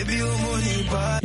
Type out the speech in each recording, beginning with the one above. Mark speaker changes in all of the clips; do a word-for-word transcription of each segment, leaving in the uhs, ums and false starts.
Speaker 1: baby, your money bad.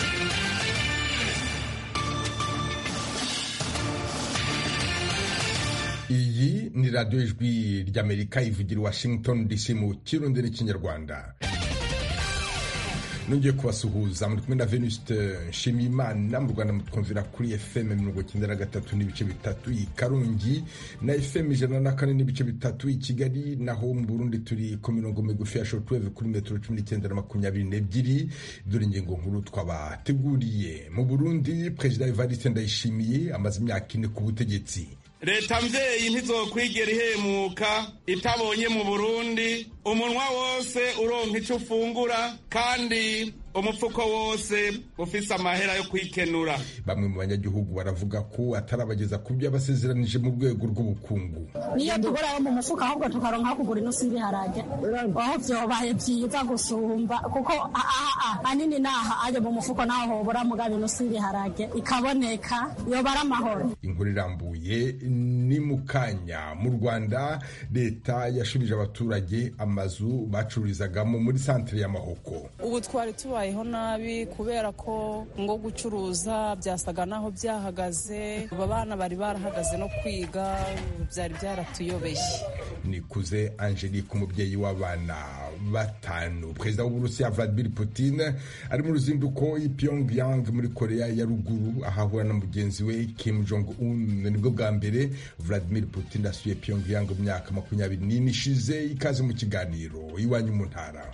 Speaker 2: Iyi ni radiyo ijwi ry'Amerika ivugira Washington D C mu kirundi n'ikinyarwanda. Nongeye kubasuhuza muri kumwe na Venuste Nshimiyimana mu Rwanda mutwumvira kuri F M mirongo icyenda na gatatu n'ibice bitatu i Karongi na F M ijana na kane n'ibice bitatu i Kigali, naho mu Burundi turi ku mirongo migufi ya shortwave kuri metero cumi n'icyenda na makumyabiri n'ebyiri. Dore ingingo nkuru twabateguriye. Mu Burundi Perezida Evariste Ndayishimiye amaze imyaka ine ku butegetsi.
Speaker 3: Leta mvyeyi ntizokwigera ihemuka itabonye mu Burundi umunwa wose uronka ico ufungura kandi umupfuko wose ufise amahera yo kwikenura.
Speaker 2: Bamwe mu banyagihugu baravuga ko atarabageza ku byo abasezeranije mu rwego rw'ubukungu.
Speaker 4: Niyo tugora mu mufuka ahubwo tukaronka kugura inusu ibiharage aho vyobaye vyiza gusumba kuko anini naha aje mu mufuko naho hobora mugabe inusu ibiharage ikaboneka yobara amahoro.
Speaker 2: Inkuru irambuye ni mukanya. Mu Rwanda leta yashubije abaturage amazu bacururizagamo muri santere ya Mahoko.
Speaker 5: Ubu twari tubayeho nabi kubera ko ngo gucuruza byasaga naho byahagaze, abana bari barahagaze no kwiga byari byaratuyobeshye.
Speaker 2: Nikuze Angelique, umubyeyi w'abana batanu. Perezida w'Uburusiya Vladimir Putin ari mu ruzinduko i Pyongyang muri Korea ya Ruguru ahahura na mugenzi we Kim Jong Un. Nibwo bwa mbere Vladimir Putin asuye Pyongyang mu myaka makumyabiri n'ine ishize. Ikaze mu kiganiro iwanyu mu ntara.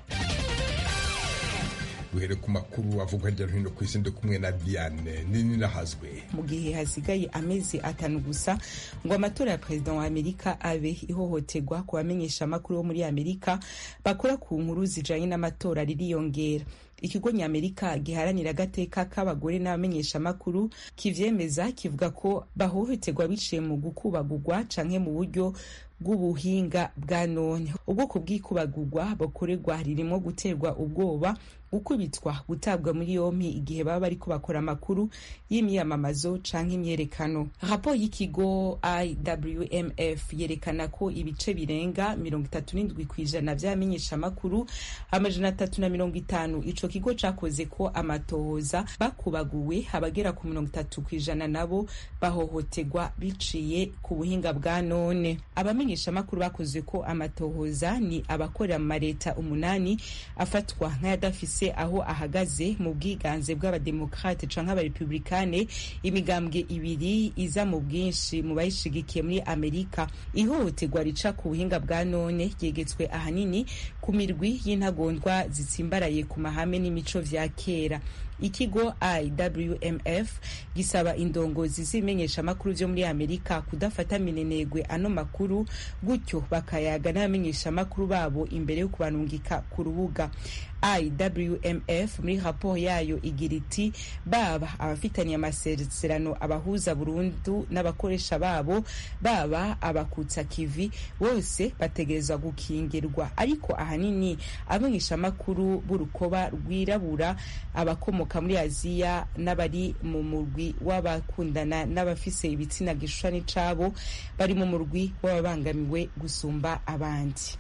Speaker 2: Duhere ku makuru avuga hirya no hino ku isi, ndi kumwe na Diane nini nahazwe.
Speaker 6: Mu gihe hasigaye amezi atanu gusa ngo amatora ya perezida wa Amerika abe, ihohoterwa ku bamenyesha amakuru bo muri Amerika bakora ku nkuru zijanye n'amatora ririyongera. Ikigo ny'Amerika giharanira agateka k'abagore n'abamenyesha amakuru kivyemeza, kivuga ko bahohoterwa biciye mu gukubagurwa canke mu buryo bw'ubuhinga bwa none. Ubwoko bw'ikubagurwa bukorerwa ririmo guterwa ubwoba, gukubitwa, gutabwa muri yompi igihe baba bariko bakora amakuru y'imyamamazo canke imyerekano. Raporo y'ikigo I W M F yerekana ko ibice birenga mirongo itatu n'indwi kw'ijana vy'abamenyesha amakuru amajana atatu na mirongo itanu ico kigo cakoze ko amatohoza bakubaguwe, abagera ku mirongo itatu kw'ijana nabo bahohoterwa biciye ku buhinga bwa none. Abamenyesha amakuru bakoze ko amatohoza ni abakorera mu mareta umunani afatwa nk'ayadafise aho ahagaze mu bwiganze bw'abademokrate canke abarepublikane, imigambwe ibiri iza mu bwinshi mu bayishigikiye muri Amerika. Ihohoterwa rica ku buhinga bwa none ryegetswe ahanini ku mirwi y'intagondwa zitsimbaraye ku mahame n'imico vya kera. Ikigo I W M F gisaba indongozi z'imenyesha amakuru vyo muri Amerika kudafata minenegwe ano makuru, gutyo bakayaga n'abamenyesha amakuru babo imbere yo kubanungika ku rubuga. I W M F muri raporo yayo igira iti baba abafitaniye amasezerano abahuza burundu n'abakoresha babo, baba abakutsa kivi, bose bategerezwa gukingirwa. Ariko ahanini abamenyesha amakuru b'urukoba rwirabura, abakomoka muri Aziya n'abari mu murwi w'abakundana n'abafise ibitsina gishushani cabo bari mu murwi w'ababangamiwe gusumba abandi.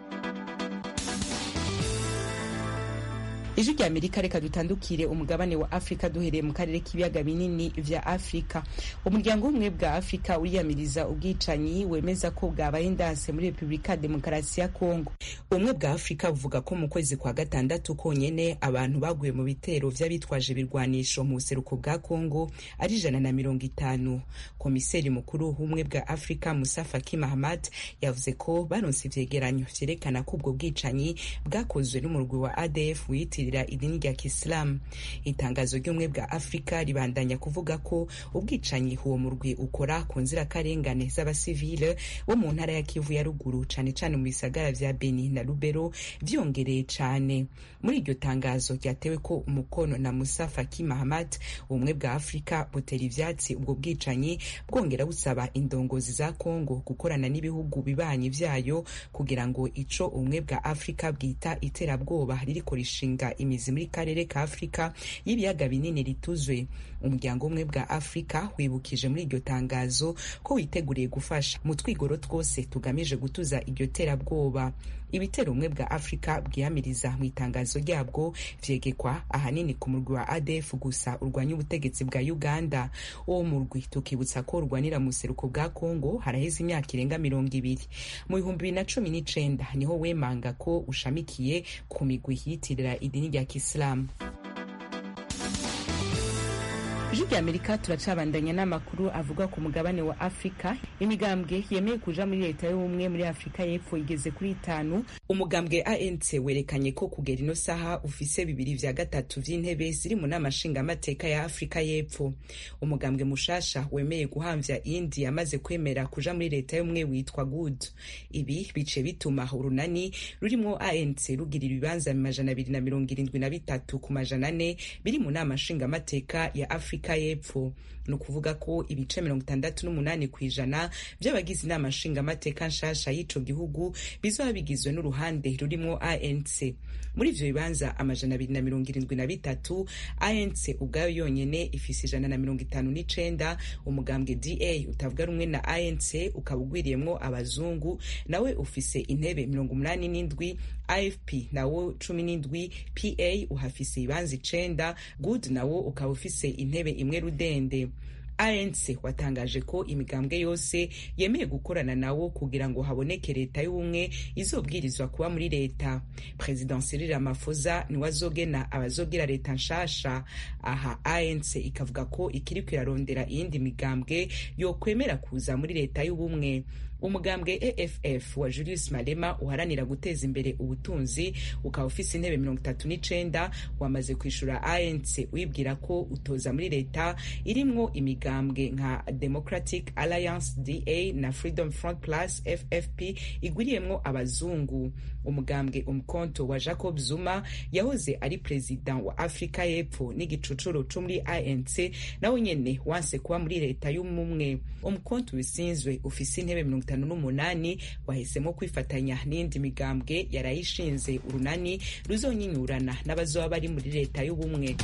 Speaker 6: Ijwi rya Amerika, reka dutandukire umugabane wa Afrika duhereye mu karere k'ibiyaga binini vya Afrika. Umuryango w'ubumwe bwa Afrika uriyamiriza ubwicanyi wemeza ko bwabaye ndanse muri Republika Demokarasi ya Kongo. Ubumwe bwa Afrika buvuga ko mu kwezi kwa gatandatu konyene abantu baguye mu bitero vy'abitwaje ibirwanisho mu buseruko bwa Kongo ari ijana na mirongo itanu. Komiseri mukuru w'ubumwe bwa Afrika Musa Faki Mahamat yavuze ko baronse ivyegeranyo vyerekana ko ubwo bwicanyi bwakozwe n'umurwi wa A D F witi idini rya Kisilamu. Itangazo ry'ubumwe bwa Afrika ribandanya kuvuga ko ubwicanyi uwo murwi ukora ku nzirakarengane z'abasivile bo mu ntara ya Kivu ya ruguru, cane cane mu bisagara vya Beni na Lubero, vyongereye cane. Muri iryo tangazo ryatewe ko umukono na Musa Faki Mahamat, ubumwe bwa Afrika butera ivyatsi ubwo bwicanyi, bwongera busaba indongozi za Kongo gukorana n'ibihugu bibanyi vyayo kugira ngo ico ubumwe bwa Afrika bwita iterabwoba ririko rishinga imizi muri karere ka Afrika y'ibiyaga binini rituzwe. Umuryango umwe bwa Afrika wibukije muri iryo tangazo ko witeguriye gufasha mu twigoro twose tugamije gutuza iryo terabwoba. ibitero ubumwe bwa Afrika bwiyamiriza mu itangazo ryabwo vyegekwa ahanini ku murwi wa A D F gusa urwanya ubutegetsi bwa Uganda. Uwo murwi tukibutsa ko urwanira mu seruko bwa Kongo haraheze imyaka irenga mirongo ibiri. Mu bihumbi bibiri na cumi n'icenda niho wemanga ko ushamikiye ku migwi yitirira idini rya Kisilamu. Jiji Amerika turacabandanya n'amakuru avuga ku mugabane wa Afrika. Imigambwe yemeye kuja muri leta y'ubumwe muri Afrika y'Epfo igeze kuri itanu. Umugambwe A N C werekanye ko kugera ino saha ufise bibiri vya gatatu vy'intebe ziri mu nama nshingamateka ya Afrika y'Epfo. Umugambwe mushasha wemeye guhamvya indi yamaze kwemera kuja muri leta y'ubumwe witwa Good. Ibi bice bituma urunani rurimo A N C rugira ibibanza amajana abiri na mirongo irindwi na bitatu ku majana ane biri mu nama nshingamateka ya Afrika y'Epfo. No kuvuga ko ibice mirongo itandatu n'umunani kwijana by'abagize inama nshingamateka nshasha y'ico gihugu bizoba bigizwe n'uruhande rurimo A N C. Muri ivyo bibanza amajana abiri na mirongo irindwi na bitatu A N C ubwayo yonyene ifise ijana na mirongo itanu n'icenda. Umugambwe D A utavuga rumwe na A N C ukaba ugwiriyemwo abazungu nawe ufise intebe mirongo umunani n'indwi. A F P nawo cumi n'indwi. P A uhafise ibanza icenda. Good nawo ukaba ufise intebe imwe rudende. A N C watangaje ko imigambwe yose yemeye gukorana nawo kugira ngo haboneke leta y'ubumwe izobwirizwa kuba muri leta. President Cyril Ramaphosa ni wazogena abazogira leta nshasha. Aha A N C ikavuga ko ikiri kwirarondera iyindi migambwe yo kwemera kuza muri leta y'ubumwe. Umugambwe A F F wa Julius Malema uharanira guteza imbere ubutunzi ukaba ufise intebe mirongo itatu n'icenda wamaze kwishura A N C wibwira ko utoza muri leta irimwo imigambwe nka Democratic Alliance D A na Freedom Front Plus F F P igwiriyemwo abazungu. Umugambwe Umkhonto wa Jacob Zuma yahoze ari president wa Afrika y'Epfo n'igicucuro cyo muri A N C nawe nyene wanse kuba muri leta y'umumwe. Umkhonto bisinzwe ufise intebe mirongo itanu n'umunani wahisemo kwifatanya n'indi migambwe yarayishinze urunani ruzonyinyurana n'abazoba bari muri leta y'ubumwe.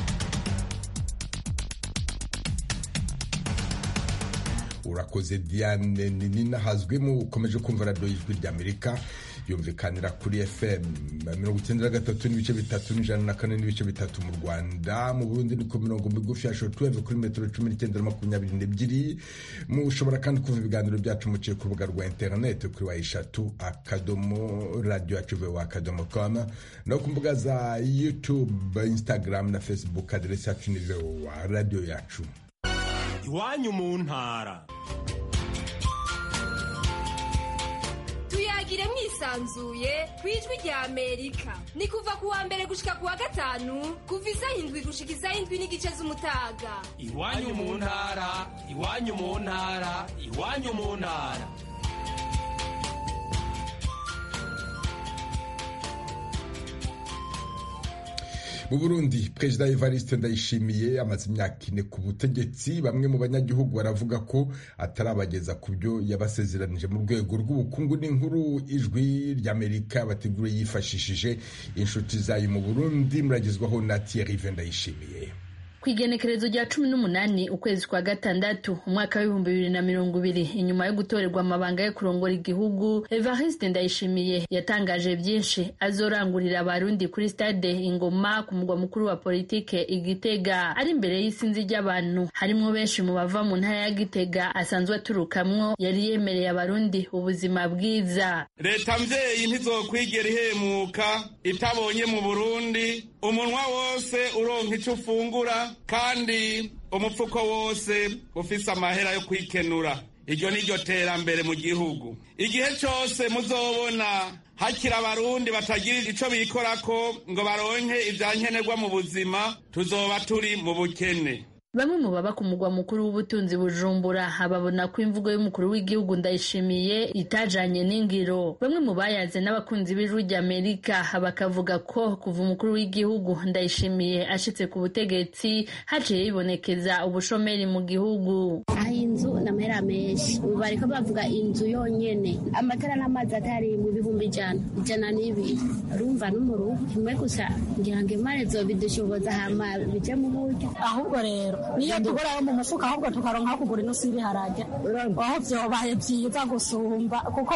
Speaker 2: Urakoze Diane Nini hazwemo ukomeje kumva radio y'Ijwi ry'Amerika yumvikanira kuri F M mirongo icyenda na gatatu n'ibice bitatu n'ijana na kane n'ibice bitatu mu Rwanda. Mu Burundi ni ku mirongo migufi ya shortwave kuri metero cumi n'icyenda na makumyabiri n'ebyiri. Mushobora kandi kuva ibiganiro byacu muciye ku rubuga rwa internet kuri wa eshatu akadomo radio yacu wa akadomo com no ku mbuga za YouTube, Instagram na Facebook. Address yacu ni wa radio yacu.
Speaker 1: Iwanyu mu ntara.
Speaker 7: Tuyagire mwisanzuye kwijwi rya Amerika. Ni kuva kuwa mbere gushika kuwa gatanu kuva isaha indwi gushika isaha indwi n'igice z'umutaga.
Speaker 1: Iwanyu mu ntara, iwanyu mu ntara, iwanyu mu ntara.
Speaker 2: Mu Burundi Perezida Evariste Ndayishimiye amaze imyaka ine ku butegetsi. Bamwe mu banyagihugu baravuga ko atarabageza ku byo yabasezeranije mu rwego rw'ubukungu. N'inkuru Ijwi ry'Amerika bateguriye yifashishije inshuti zayo mu Burundi. Muragezwaho na Thierry Ndayishimiye.
Speaker 8: Kwigenekerezo rya cumi n'umunani ukwezi kwa gatandatu umwaka w'ibihumbi bibiri na mirongo ibiri, inyuma yo gutorerwa amabanga yo kurongora igihugu, Evariste Ndayishimiye yatangaje byinshi azorangurira abarundi kuri stade Ingoma ku mugwa mukuru wa politike Igitega. Ari imbere y'isinzi ry'abantu harimo benshi mu bava mu ntara ya Gitega asanzwe aturukamwo. Yari yemereye abarundi ubuzima bwiza.
Speaker 3: Leta mvyeyi ntizokwigera ihemuka itabonye mu Burundi umunwa wose uronka ico ufungura kandi umupfuko wose ufise amahera yo kwikenura. Iryo niryo terambere mu gihugu. Igihe cyose muzobona hakira abarundi batagira ico bikorako ngo baronke ivyankenerwa mu buzima, tuzoba turi mu bukene.
Speaker 8: Bamwe mu baba ku mugwa mukuru w'ubutunzi Bujumbura babona ko imvugo y'umukuru w'igihugu Ndayishimiye itajanye n'ingiro. Bamwe mu bayaze n'abakunzi b'Ijwi ry'Amerika bakavuga ko kuva umukuru w'igihugu Ndayishimiye ashitse ku butegetsi haciye yibonekeza ubushomeri mu gihugu.
Speaker 9: Aho naho inzu n'amahera menshi ubu bariko bavuga inzu yonyene amatara n'amazi atari mu bihumbi ijana ijana n'ibiri urumva n'umuruhu kimwe gusa ngira ngo imari zobidushoboza hama bije mu buryo
Speaker 4: ahubwo rero niyo tugura yo mu mufuka ahubwo tukaronka kugura inusu y'ibiharage aho vyobaye vyiza gusumba kuko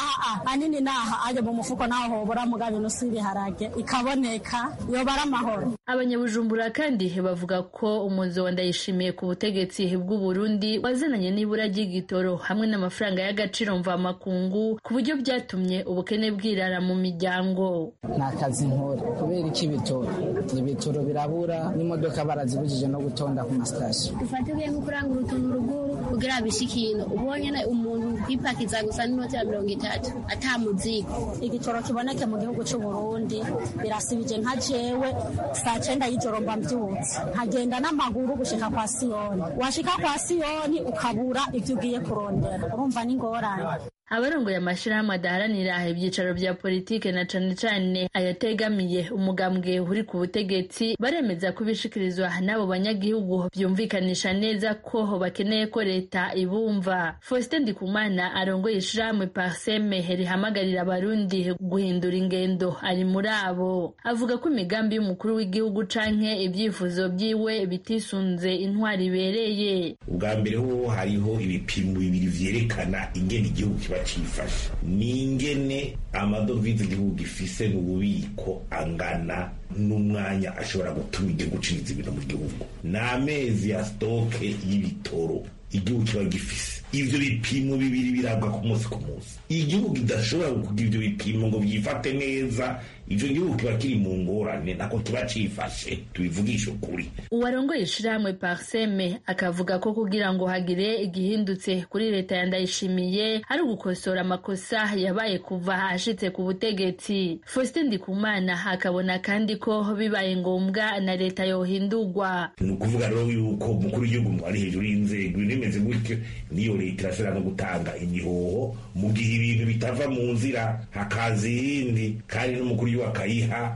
Speaker 4: hanini naha aje mu mufuko naho hobora mugabo inusu y'ibiharage ikaboneka yobara amahoro.
Speaker 8: Abanyabujumbura kandi bavuga ko umuzo wa Ndayishimiye ku butegetsi bw'u Burundi wazananye n'ibura ry'igitoro hamwe n'amafaranga y'agaciro mvamakungu ku buryo byatumye ubukene bwirara mu miryango.
Speaker 10: Nta kazi nkora kubera iki bitoro ibitoro birabura n'imodoka barazibujije no gutonda ku masitasiyo.
Speaker 9: Dufatiye nko kurangura utuntu ruguru kugira bishikino ubonye umuntu kwipakiza gusa n'inoti ya mirongo itatu atamuzigo.
Speaker 4: Igitoro kiboneke mu gihugu cy'u Burundi birasibije nka jewe saa cyenda y'ijoro mba mbyutse nkagenda n'amaguru gushika kwa Siyoni washika kwa Siyoni ukabura ibyo ugiye kurondera urumva n'ingorane.
Speaker 8: Abarongoye amashirahamwe adaharanira ibyicaro bya politike na cane cane ayategamiye umugambwe uri ku butegetsi baremeza kubishikirizwa n'abo banyagihugu byumvikanisha neza ko bakeneye ko leta ibumva. Faustin Ndikumana arongoye ishirahamwe Parseme rihamagarira abarundi guhindura ingendo ari muri abo. Avuga ko imigambi y'umukuru w'igihugu canke ibyifuzo byiwe bitisunze intwari ibereye.
Speaker 11: Ubwa mbere ho hariho ibipimo bibiri vyerekana ingene igihugu kiba cifashe ningene amadovize igihugu gifise mu bubiko angana n'umwanya ashobora gutuma igihugu ciniza ibintu mu gihugu n'amezi ya stoke y'ibitoro igihugu kiba gifise. Ivyo bipimo bibiri birabwa ku munsi ku munsi. Igihugu kidashobora kugira ivyo bipimo ngo byifate neza ivyo gihugu kiba kiri mu ngorane nako kiba cifashe tubivugisha ukuri.
Speaker 8: Uwarongoye ishirahamwe Parseme akavuga ko kugira ngo hagire igihindutse kuri leta ya Ndayishimiye ari ugukosora amakosa yabaye kuva hashitse ku butegetsi. Faustin Ndikumana akabona kandi ko bibaye ngombwa na leta yohindurwa.
Speaker 11: Ni ukuvuga rero yuko umukuru w'igihugu ari hejuru y'inzego bimeze gutyo niyo leta irashobora no gutanga imihoho mu gihe ibintu bitava mu nzira hakaza iyindi kandi n'umukuru akayiha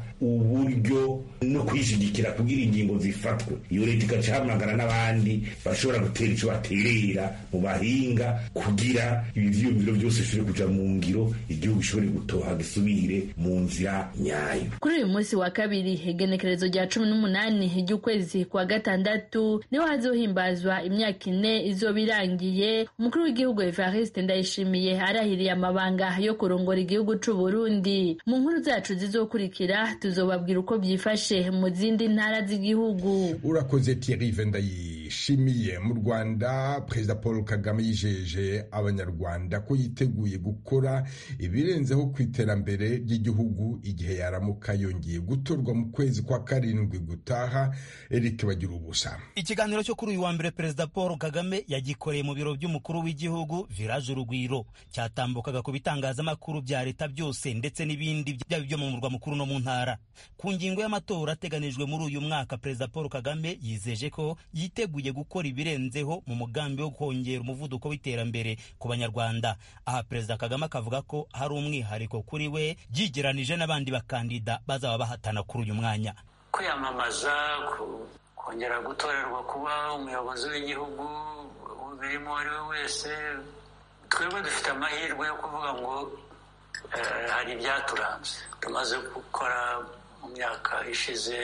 Speaker 11: uburyo no kwishigikira kugira ingingo zifatwe. Iyo leta igacahamagara n'abandi bashobora gutera ico baterera mu bahinga kugira ibivyumviro byose bishobore kuja mu ngiro igihugu gishobore gutoha gisubire mu nzira nyayo.
Speaker 8: Kuri uyu munsi wa kabiri igenekerezo rya cumi n'umunani ry'ukwezi kwa gatandatu niho hazohimbazwa imyaka ine izoba irangiye umukuru w'igihugu Evariste Ndayishimiye arahiriye amabanga yo kurongora igihugu c'u Burundi. Mu nkuru zacu zizokurikira tuzobabwira uko byifashe mu zindi ntara z'igihugu.
Speaker 2: Urakoze Thierry Vendayishimiye. Mu Rwanda Perezida Paul Kagame yijeje abanyarwanda ko yiteguye gukora ibirenzeho ku iterambere ry'igihugu igihe yaramuka yongeye gutorwa mu kwezi kwa karindwi gutaha. Eric bagira ubusa.
Speaker 12: Ikiganiro cyo kuri uyu wa mbere Perezida Paul Kagame yagikoreye mu biro by'umukuru w'igihugu Village Urugwiro cyatambukaga ku bitangazamakuru bya leta byose ndetse n'ibindi byaba byo mu murwa mukuru no mu ntara. Ku ngingo y'amatora ateganijwe muri uyu mwaka Perezida Paul Kagame yizeje ko yiteguye gukora ibirenzeho mu mugambi wo kongera umuvuduko w'iterambere ku banyarwanda. Aha Perezida Kagame akavuga ko hari umwihariko kuri we yigeranije n'abandi bakandida bazaba bahatana kuri uyu mwanya.
Speaker 13: Kwiyamamaza kongera gutorerwa kuba umuyobozi w'igihugu birimo ari we wese twebwe dufite amahirwe yo kuvuga ngo hari ibyaturanze tumaze gukora mu myaka ishize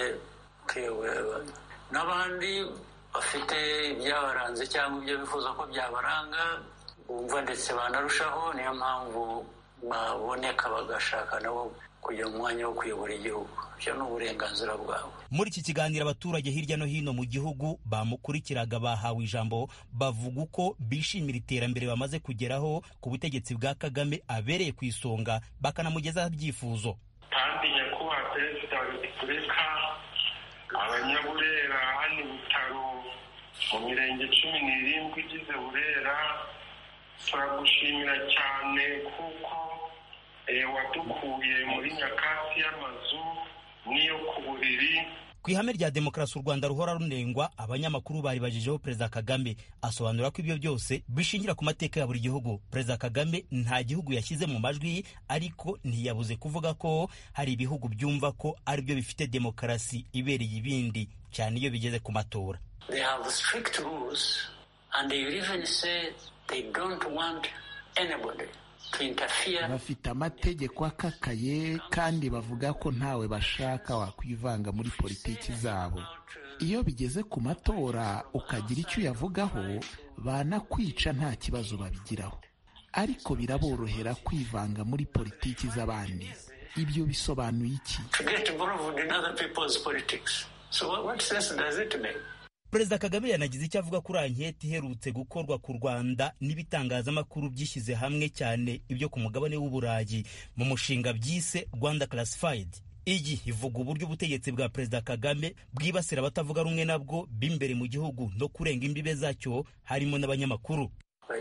Speaker 13: n'abandi bafite ibyabaranze cyangwa ibyo bifuza ko byabaranga bumva ndetse banarushaho. Niyo mpamvu baboneka bagashaka nabo kugira umwanya wo kuyobora igihugu. Ibyo ni uburenganzira bwabo.
Speaker 12: Muri iki kiganiro abaturage hirya no hino mu gihugu bamukurikiraga bahawe ijambo bavuga uko bishimira iterambere bamaze kugeraho ku butegetsi bwa Kagame abereye ku isonga bakanamugezaho ibyifuzo.
Speaker 14: Kandi nyakubahwa Perezida wa Repubulika abanyaburera hano Butaro mu mirenge cumi n'irindwi igize Burera turagushimira cyane kuko wadukuye muri nyakatsi y'amazu niyo ku buriri.
Speaker 12: Ku ihame rya demokarasi u Rwanda ruhora runengwa, abanyamakuru bari bajijeho Perezida Kagame asobanura ko ibyo byose bishingira ku mateka ya buri gihugu. Perezida Kagame nta gihugu yashyize mu majwi, ariko ntiyabuze kuvuga ko hari ibihugu byumva ko ari byo bifite demokarasi ibereye ibindi cyane iyo bigeze ku matora.
Speaker 13: They have strict rules and they even say they don't want anybody to interfere.
Speaker 15: Bafite amategeko akakaye kandi bavuga ko ntawe bashaka wakwivanga muri politiki zabo. Iyo bigeze ku matora ukagira icyo uyavugaho, banakwica nta kibazo babigiraho. Ariko biraborohera kwivanga muri politiki z'abandi. Ibyo bisobanuye iki?
Speaker 13: To get involved in other people's politics. So what sense does it make?
Speaker 12: Perezida Kagame yanagize icyo avuga kuri anketi iherutse gukorwa ku Rwanda n'ibitangazamakuru byishyize hamwe cyane ibyo ku mugabane w'Uburayi mu mushinga byise Rwanda Classified. Iyi ivuga uburyo ubutegetsi bwa Perezida Kagame bwibasira abatavuga rumwe nabwo b'imbere mu gihugu no kurenga imbibe zacyo harimo n'abanyamakuru.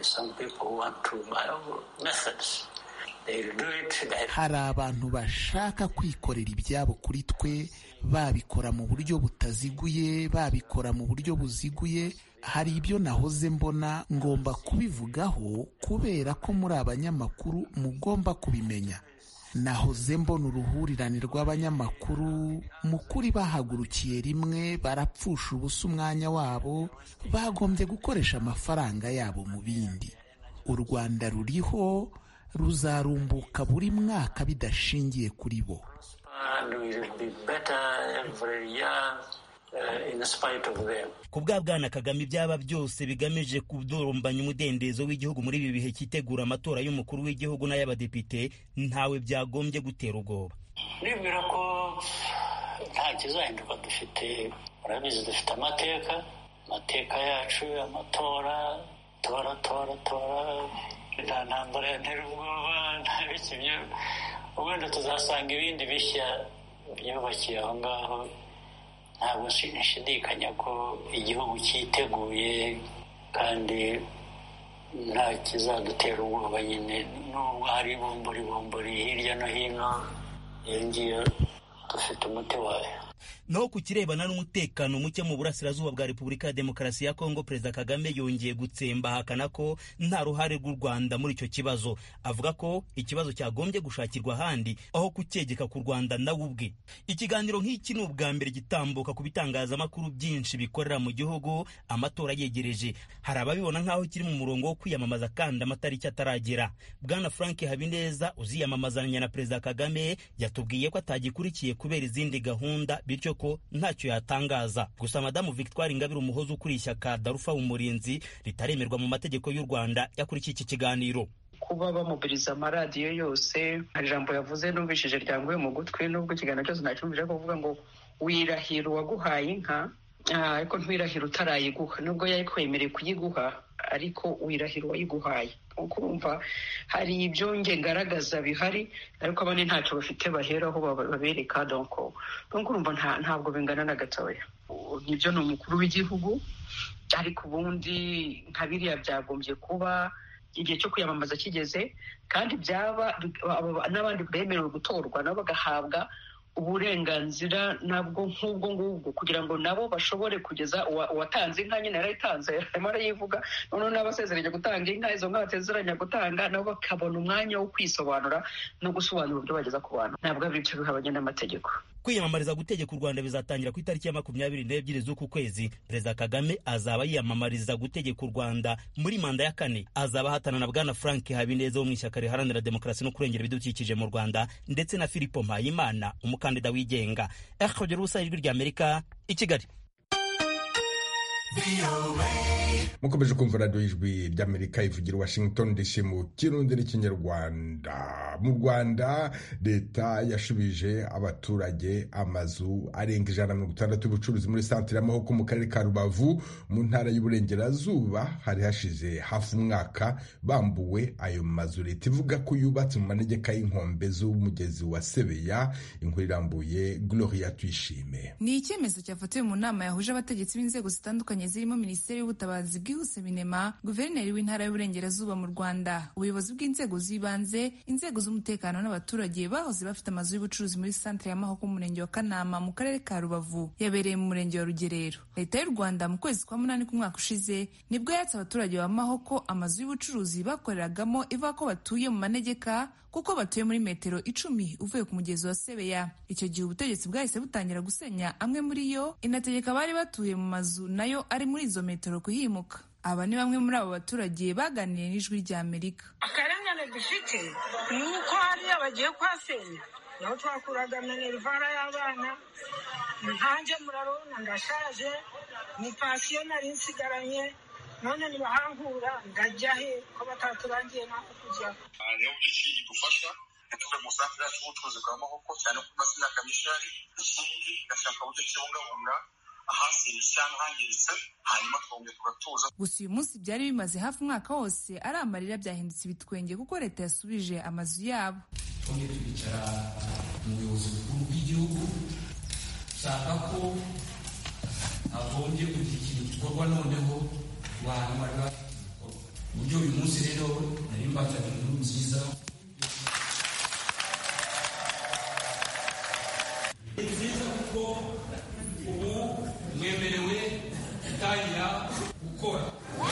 Speaker 15: Hari abantu bashaka kwikorera ibyabo kuri twe, babikora mu buryo butaziguye, babikora mu buryo buziguye. Hari ibyo nahoze mbona ngomba kubivugaho kubera ko muri abanyamakuru mugomba kubimenya. Nahoze mbona uruhurirane rw'abanyamakuru mu kuri bahagurukiye rimwe barapfusha ubusa umwanya wabo, bagombye gukoresha amafaranga yabo mu bindi. U Rwanda ruriho ruzarumbuka buri mwaka bidashingiye kuri bo.
Speaker 12: Ku bwa Bwana Kagame ibyaba byose bigamije kudorombanya umudendezo w'igihugu muri ibi bihe cyitegura amatora y'umukuru w'igihugu n'ay'abadepite ntawe byagombye gutera ubwoba.
Speaker 13: Nibwira ko nta kizahinduka. Dufite murabizi dufite amateka amateka yacu, amatora tora tora tora, nta ntambara yantera ubwoba, nta bikibyo. Ubundi tuzasanga ibindi bishya byubakiye aho ngaho. Ntabwo nshidikanya ko igihugu cyiteguye kandi nta kizadutera ubwoba. Nyine nubwo hari bumburi bumburi hirya no hino, iyo ngiyo dufite umuti wayo.
Speaker 12: Naho ku kirebana n'umutekano muke mu burasirazuba bwa Repubulika ya Demokarasi ya Kongo, Perezida Kagame yongeye gutsemba ahakana ko nta ruhare rw'u Rwanda muri icyo kibazo. Avuga ko ikibazo cyagombye gushakirwa ahandi aho kucyegeka ku Rwanda nawe ubwe. Ikiganiro nk'iki ni ubwa mbere gitambuka ku bitangazamakuru byinshi bikorera mu gihugu amatora yegereje. Hari ababibona nk'aho kiri mu murongo wo kwiyamamaza kandi amatariki ataragera. Bwana Frank Habineza uziyamamazanya na Perezida Kagame yatubwiye ko atagikurikiye kubera izindi gahunda, bityo ko ntacyo yatangaza. Gusa Madamu Victoire Ingabire Umuhoza ukuriye ishyaka Darufa Umurinzi ritaremerwa mu mategeko y'u Rwanda yakurikiye iki kiganiro.
Speaker 16: Kuba bamubiriza amaradiyo yose, hari ijambo yavuze numvishije ryanguye mu gutwi, nubwo ikiganiro cyose nacyumvise ko kuvuga ngo wirahira uwaguhaye inka ariko ntwirahira utarayiguha. Nubwo yakwemereye kuyiguha ariko wirahira uwayiguhaye. Urumva hari ibyo nge ngaragaza bihari, ariko abandi ntacyo bafite baheraho babereka. Donc urumva ntabwo bingana na gatoya. Nibyo ni umukuru w'igihugu, ariko ubundi nka biriya byagombye kuba igihe cyo kwiyamamaza kigeze, kandi byaba n'abandi bemerewe gutorwa nabo bagahabwa uburenganzira nabwo nk'ubwo ngubwo, kugira ngo nabo bashobore kugeza uwatanze inka nyine yarayitanze arimo arayivuga, noneho n'abasezeranya gutanga inka, izo nka batezeranya gutanga nabo bakabona umwanya wo kwisobanura no gusobanura uburyo bageza ku bantu. Ntabwo ari ibyo bihabanye n'amategeko.
Speaker 12: Kwiyamamariza gutegeka u Rwanda bizatangira ku itariki ya makumyabiri n'ebyiri z'uku kwezi. Perezida Kagame azaba yiyamamariza gutegeka u Rwanda muri manda ya kane. Azaba ahatana na Bwana Frank Habineza wo mu ishyaka riharanira demokarasi no kurengera ibidukikije mu Rwanda, ndetse na Philippe Mpayimana umukandida wigenga. Akogera ubusa ijwi rya Amerika i Kigali.
Speaker 2: mukomeje kumva radiyo y'ijwi ry'Amerika ivugira Washington D C mu Kirundi n'Ikinyarwanda. Mu Rwanda leta yashubije abaturage amazu arenga ijana na mirongo itandatu y'ubucuruzi muri santire y'Amahoko mu karere ka Rubavu mu ntara y'Uburengerazuba. Hari hashize hafi umwaka bambuwe ayo mazu. Leta ivuga ko yubatse mu manegeka y'inkombe z'umugezi wa Sebeya. Inkuru irambuye Gloria Tuyishime.
Speaker 17: Ni icyemezo cyafatiwe mu nama yahuje abategetsi b'inzego zitandukanye zirimo Minisiteri y'Ubutabazi bwihuse Minema, Guverineri w'Intara y'Uburengerazuba mu Rwanda, ubuyobozi bw'inzego z'ibanze, inzego z'umutekano n'abaturage bahoze bafite amazu y'ubucuruzi muri santere y'Amahoko mu murenge wa Kanama mu karere ka Rubavu, yabereye mu murenge wa Rugerero. Leta y'u Rwanda mu kwezi kwa munani k'umwaka ushize nibwo yatse abaturage ba Mahoko amazu y'ubucuruzi bakoreragamo ivuga ko batuye mu manegeka kuko batuye muri metero icumi uvuye ku mugezi wa Sebeya. Icyo gihe ubutegetsi bwahise butangira gusenya amwe muri yo, inategeka bari batuye mu mazu nayo ari muri izo metero kuhimuka. aba ni bamwe muri abo baturage baganiriye n'ijwi rya Amerika.
Speaker 18: Akarengane dufite ni uko hariya bagiye kwasenya naho twakuraga minerivara y'abana, nkanjye murabona ndashaje, ni pansiyo nari nsigaranye, none nibahangura ngajya he ko bataturangiye naho kujya.
Speaker 19: Niyo byinshi idufasha tuve mu santere yacu y'ubucuruzi bwa Mahoko cyane ko maze imyaka myinshi, ikindi gashaka uburyo kibungabunga ahasenya cyangwa hangiritse hanyuma twongeye tugatuza.
Speaker 17: Gusa uyu munsi byari bimaze hafi umwaka wose ari amarira, byahindutse ibitwenge kuko leta yasubije amazu yabo.
Speaker 1: Twongeye tubicara mu buyobozi bukuru bw'igihugu shaka ko agombye kugira ikintu gikorwa noneho abantu bari bafite uburyo. Uyu munsi rero nari mbazanye inkuru nziza. Ni nziza kuko ubu mwemerewe gutangira gukora.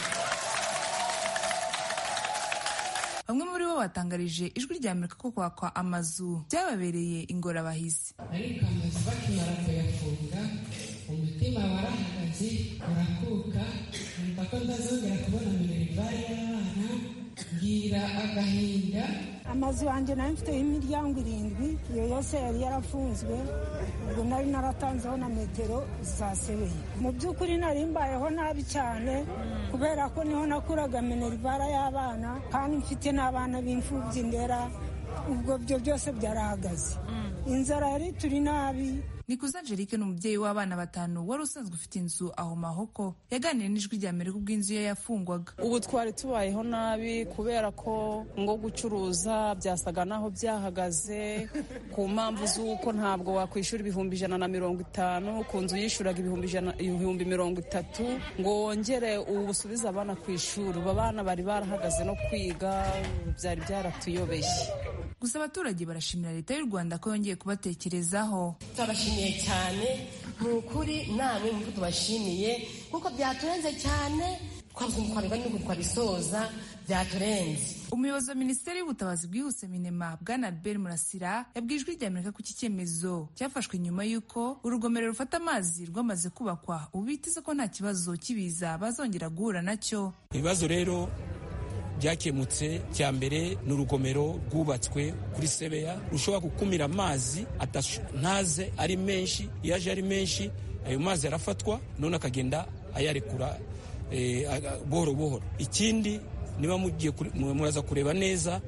Speaker 17: Bamwe muri bo batangarije ijwi rya Amerika ko kwakwa amazu byababereye ingorabahizi.
Speaker 20: Ariko amazu bakimara kuyafunga umutima warahagaze urakuka, numva ko ndazongera kubona minerivare y'abana, ngira agahinda.
Speaker 4: Amazu yanjye nari mfiteho imiryango irindwi, iyo yose yari yarafunzwe, ubwo nari naratanzeho na metero zasebeye. Mu by'ukuri nari mbayeho nabi cyane kubera ko niho nakuraga minerivare y'abana kandi mfite n'abana b'imfubyi ndera, ubwo byo byose byarahagaze. Inzara yari turi nabi.
Speaker 17: Nikuze Angelique ni umubyeyi w'abana batanu wari usanzwe ufite inzu aho Mahoko, yaganiriye n'ijwi rya Amerika ubwo inzu ye yafungwaga.
Speaker 5: Ubu twari tubayeho nabi kubera ko ngo gucuruza byasaga naho byahagaze ku mpamvu z'uko ntabwo wakwishyura ibihumbi ijana na mirongo itanu ku nzu yishyuraga ibihumbi ijana ibihumbi mirongo itatu ngo wongere ubusubize abana ku ishuri. Aba bana bari barahagaze no kwiga, byari byaratuyobeye.
Speaker 17: Gusa abaturage barashimira leta y'u Rwanda ko yongeye kubatekerezaho.
Speaker 21: Turabashimiye cyane, mu kuri namwe mu tubashimiye kuko byaturenze cyane, twabuze umukwarwa n'uko twabisoza byaturenze.
Speaker 17: Umuyobozi wa Minisiteri y'Ubutabazi bwihuse Minema Bwana Albert Murasira yabwiye ijwi rya Amerika ko iki cyemezo cyafashwe nyuma y'uko urugomero rufata amazi rwamaze kubakwa, ubu biteze ko nta kibazo kibiza bazongera guhura nacyo.
Speaker 1: Ibibazo rero byakemutse. Cya mbere ni urugomero rwubatswe kuri Sebeya rushobora gukumira amazi ntaze ari menshi, iyo aje ari menshi ayo mazi arafatwa none akagenda ayarekura eh, buhoro buhoro. Ikindi niba mugiye muraza kureba neza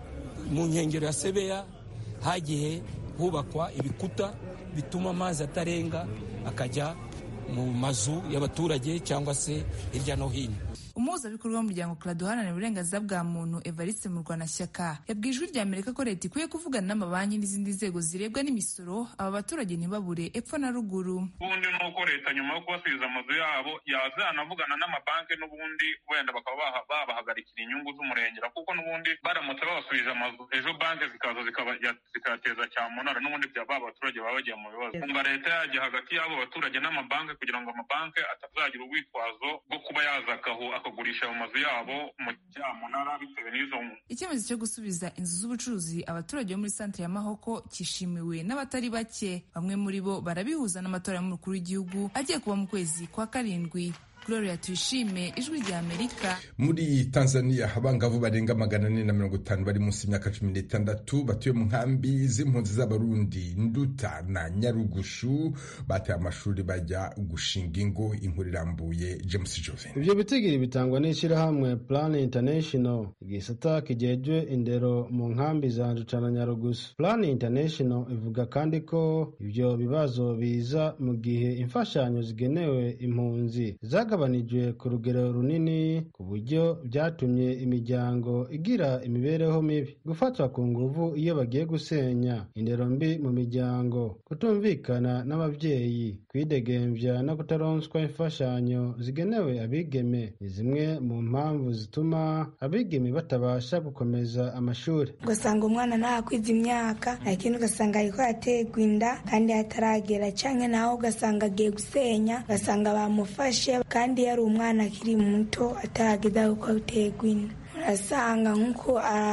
Speaker 1: mu nkengero ya Sebeya hagiye hubakwa ibikuta bituma amazi atarenga akajya mu mazu y'abaturage cyangwa se hirya no hino.
Speaker 17: Umuhuzabikorwa w'umuryango Claude uharanira uburenganzira bwa muntu Evariste Murwanashyaka yabwiye ijwi rya Amerika ko leta ikwiye kuvugana n'amabanki n'izindi nzego zirebwa n'imisoro aba baturage ntibabure epfo na ruguru.
Speaker 22: Ubundi ni uko leta nyuma yo kubasubiza amazu yabo yazanavugana n'amabanki n'ubundi wenda bakaba babahagarikira inyungu z'umurengera, kuko n'ubundi baramutse babasubije amazu ejo banki zikaza zikayateza cyamunara, n'ubundi ba baturage baba bagiye mu bibazo. Kumva leta yajya hagati y'abo baturage n'amabanki kugira ngo amabanki atazagira urwitwazo rwo kuba yaza akagurisha mu mazu yabo mu cyamunara bitewe n'izo.
Speaker 17: Icyemezo cyo gusubiza inzu z'ubucuruzi abaturage bo muri santere ya Mahoko cyishimiwe n'abatari bake. Bamwe muri bo barabihuza n'amatora y'umukuru w'igihugu agiye kuba mu kwezi kwa karindwi. Gloria Tuyishime, ijwi rya Amerika.
Speaker 2: Muri Tanzania abangavu barenga magana ane na mirongo itanu bari munsi y'imyaka cumi n'itandatu batuye mu nkambi z'impunzi z'abarundi Nduta na Nyarugushu bateye amashuri bajya gushinga ingo. Inkuru irambuye James Joven.
Speaker 23: Ibyo bitigiri bitangwa n'ishyirahamwe Plan International, igisata kijejwe indero mu nkambi za Nduta na Nyarugushu. Plan International ivuga kandi ko ibyo bibazo biza mu gihe imfashanyo zigenewe impunzi zagabanijwe ku rugero runini ku buryo byatumye imiryango igira imibereho mibi, gufatwa ku nguvu iyo bagiye gusenya, indero mbi mu miryango, kutumvikana n'ababyeyi, kwidegembya no kutaronswa imfashanyo zigenewe abigeme ni zimwe mu mpamvu zituma abigeme batabasha gukomeza amashuri.
Speaker 24: Ugasanga umwana ntakwiza imyaka, lakini ugasanga ariko yategwa inda kandi ataragera, canke naho ugasanga agiye gusenya ugasanga bamufashe kandi yari umwana akiri muto atarageza uko ategwa inda. Urasanga nk'uko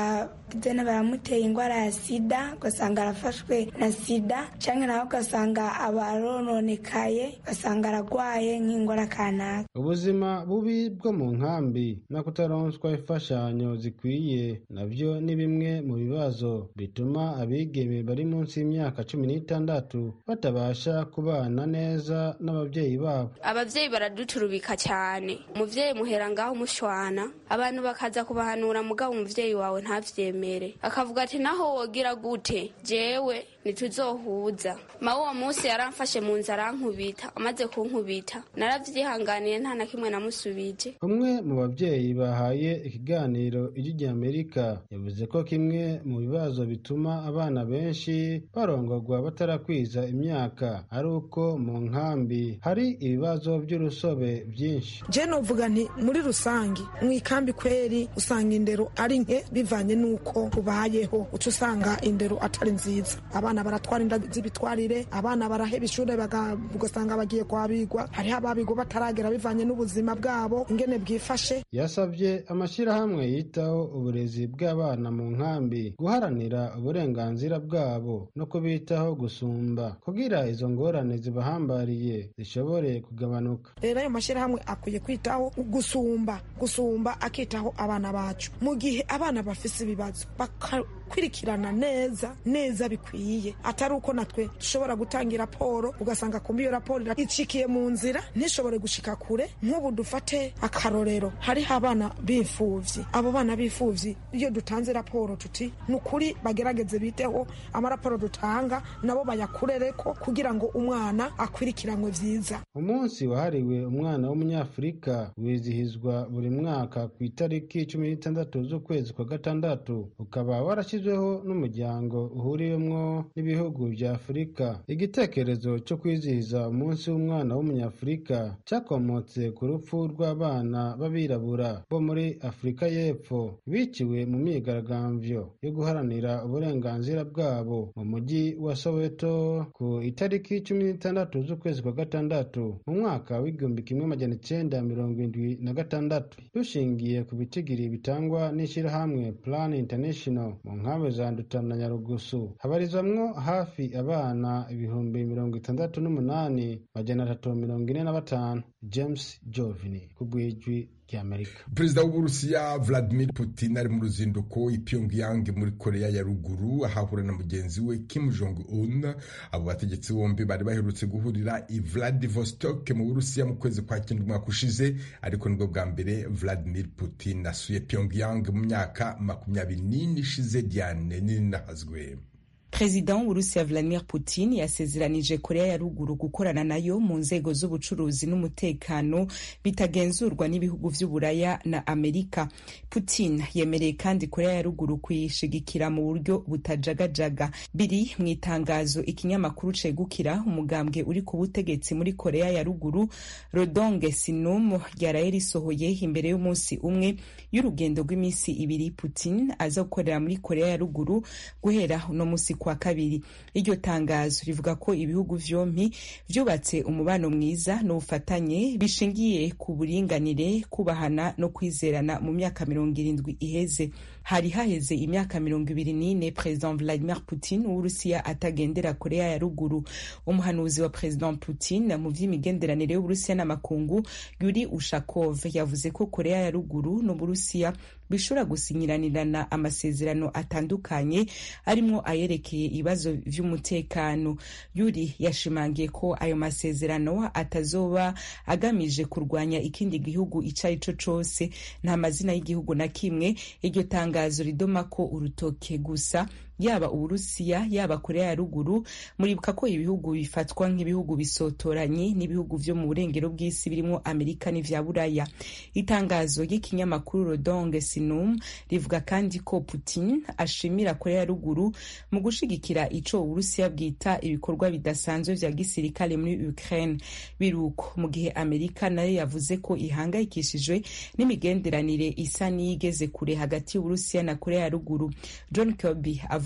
Speaker 24: dizene baramuteye ingwara ya sida ugasanga arafashwe na sida canke nawe ugasanga abarononekaye ugasanga aragwaye nk'ingwara kanaka.
Speaker 23: Ubuzima bubi bwo mu nkambi no kutaronswa imfashanyo zikwiye navyo ni bimwe mu bibazo bituma abigeme bari munsi y'imyaka cumi n'itandatu batabasha kubana neza n'abavyeyi babo.
Speaker 3: Abavyeyi baraduturubika cyane, umuvyeyi muhera ngaho mushwana, abantu bakaza kubahanura mugabo umuvyeyi wawe ntavyemere, akavuga ati naho wogira gute jewe ntituzohuza. Mawe uwo munsi yaramfashe mu nzara arankubita, amaze kunkubita naravyihanganiye nta na kimwe namusubije.
Speaker 23: Umwe mu bavyeyi bahaye ikiganiro Ijwi ry'Amerika yavuze ko kimwe mu bibazo bituma abana benshi barongorwa batarakwiza imyaka ari uko mu nkambi hari ibibazo by'urusobe byinshi.
Speaker 6: Je novuga nti muri rusangi mu ikambi kweri usanga indero ari nke bivanye nuko ubayeho, uca usanga indero atari nziza. Abana baratwara inda z'ibitwarire, abana baraheba ishure ugasanga bagiye kwabigwa, hariho ababigwa bataragera bivanye n'ubuzima bwabo ingene bwifashe.
Speaker 23: Yasabye amashyirahamwe yitaho uburezi bw'abana mu nkambi guharanira uburenganzira bwabo no kubitaho gusumba kugira izo ngorane zibahambariye zishobore kugabanuka.
Speaker 6: Rero ayo mashyirahamwe akwiye kwitaho gusumba gusumba akitaho abana bacu mu gihe abana bafise ibibazo bakakurikirana neza neza bikwiye, atari uko natwe dushobora gutanga raporo ugasanga kumbi iyo raporo icikiye mu nzira ntishobore gushika kure. Nk'ubu dufate akarorero, hariho abana b'imfuvyi, abo bana b'imfuvyi iyo dutanze raporo tuti nukuri bagerageze biteho amaraporo dutanga nabo bayakurereko kugira ngo umwana akwirikiranwe vyiza.
Speaker 23: Umunsi wahariwe umwana w'umunyafurika wizihizwa buri mwaka ku itariki cumi n'itandatu z'ukwezi kwa gatandatu, ukaba warashyizweho n'umuryango uhuriwemwo n'ibihugu vya Afurika. Igitekerezo cyo kwizihiza umunsi w'umwana w'umunyafurika cyakomotse ku rupfu rw'abana b'abirabura bo muri Afurika y'Epfo biciwe mu myigaragambyo yo guharanira uburenganzira bwabo mu mujyi wa Soweto ku itariki cumi n'itandatu z'ukwezi kwa gatandatu mu mwaka w'igihumbi kimwe amajana icenda mirongo indwi na gatandatu. Dushingiye ku bitigiri bitangwa n'ishirahamwe Plan International mu nkambi za Nduta na Nyarugusu habarizwamwo hafi abana ibihumbi mirongo itandatu n'umunani majana atatu mirongo ine na batanu. James Jovini ku bw'Ijwi ry'Amerika.
Speaker 2: Perezida w'Uburusiya Vladimir Putin ari mu ruzinduko i Pyongyang muri Korea ya ruguru ahahura na mugenzi we Kim Jong Un. Abo bategetsi bombi bari baherutse guhurira i Vladivostok mu Burusiya mu kwezi kwa cyenda umwaka ushize, ariko nibwo bwa mbere Vladimir Putin asuye Pyongyang mu myaka makumyabiri n'ine ishize. Diane Ninahazwe.
Speaker 7: Perezida w'Uburusiya Vladimir Putin yasezeranije Korea ya ruguru gukorana nayo mu nzego z'ubucuruzi n'umutekano bitagenzurwa n'ibihugu vy'Uburaya na Amerika. Putin yemereye kandi Korea ya ruguru kuyishigikira mu buryo butajagajaga. Biri mu itangazo ikinyamakuru cegukira umugambwe uri ku butegetsi muri Korea ya ruguru Rodong Sinum ryaraye risohoye imbere y'umunsi umwe y'urugendo rw'imisi ibiri Putin aza gukorera muri Korea ya ruguru guhera uno musi kwa kabiri. Iryo tangazo rivuga ko ibihugu vyompi vyubatse umubano mwiza n'ubufatanye bishingiye ku buringanire, kubahana no kwizerana mu myaka mirongo irindwi iheze. Hari haheze imyaka mirongo ibiri n'ine President Vladimir Putin w'Uburusiya atagendera Korea ya ruguru. Umuhanuzi wa President Putin mu vy'imigenderanire y'Uburusiya n'amakungu Yuri Ushakov yavuze ko Korea ya ruguru n'Uburusiya bishobora gusinyiranirana amasezerano atandukanye arimwo ayerekeye ibibazo vy'umutekano. Yuri yashimangiye ko ayo masezerano atazoba agamije kurwanya ikindi gihugu icari co cose, nta mazina y'igihugu na kimwe. Iryo tangazo ridoma ko urutoke gusa yaba Uburusiya yaba Korea ya ruguru. Muribuka ko ibihugu bifatwa nk'ibihugu bisotoranye n'ibihugu vyo mu burengero bw'isi birimo Amerika n'ivya Buraya. Itangazo y'ikinyamakuru Rodong Sinum rivuga kandi ko Putin ashimira Korea ya ruguru mu gushigikira ico Uburusiya bwita ibikorwa bidasanzwe vya gisirikare muri Ukraine. Biruko mu gihe Amerika nayo yavuze ko ihangayikishijwe n'imigenderanire isa n'iyigeze kure hagati y'Uburusiya na Korea ya ruguru. John Kirby avuga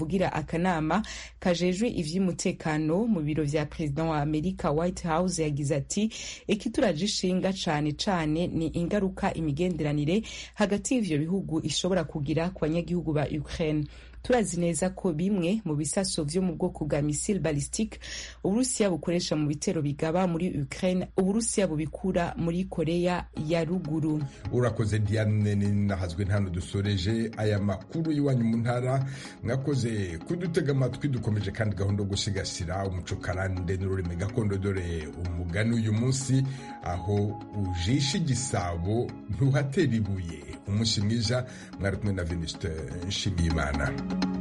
Speaker 7: avugira akanama kajejwe ivy'umutekano mu biro vya perezida wa Amerika White House yagize ati ikituraje ishinga cane cane ni ingaruka imigenderanire hagati y'ivyo bihugu ishobora kugira ku banyagihugu ba Ukraine. Turazi neza ko bimwe mu bisaso vyo mu bwoko bwa missile ballistique Uburusiya bukoresha mu bitero bigaba muri Ukraine Uburusiya bubikura muri Korea ya ruguru.
Speaker 2: Urakoze Diane, ninahazwe ntano dusoreje aya makuru y'iwanyu mu ntara. Mwakoze kudutega amatwi, dukomeje kandi gahunda yo gusigasira umuco karande n'ururimi gakondo. Dore umugani uyu munsi, aho ujisha igisabo ntuhatera ibuye. Umunsi mwiza, mwari kumwe na Venuste Nshimiyimana.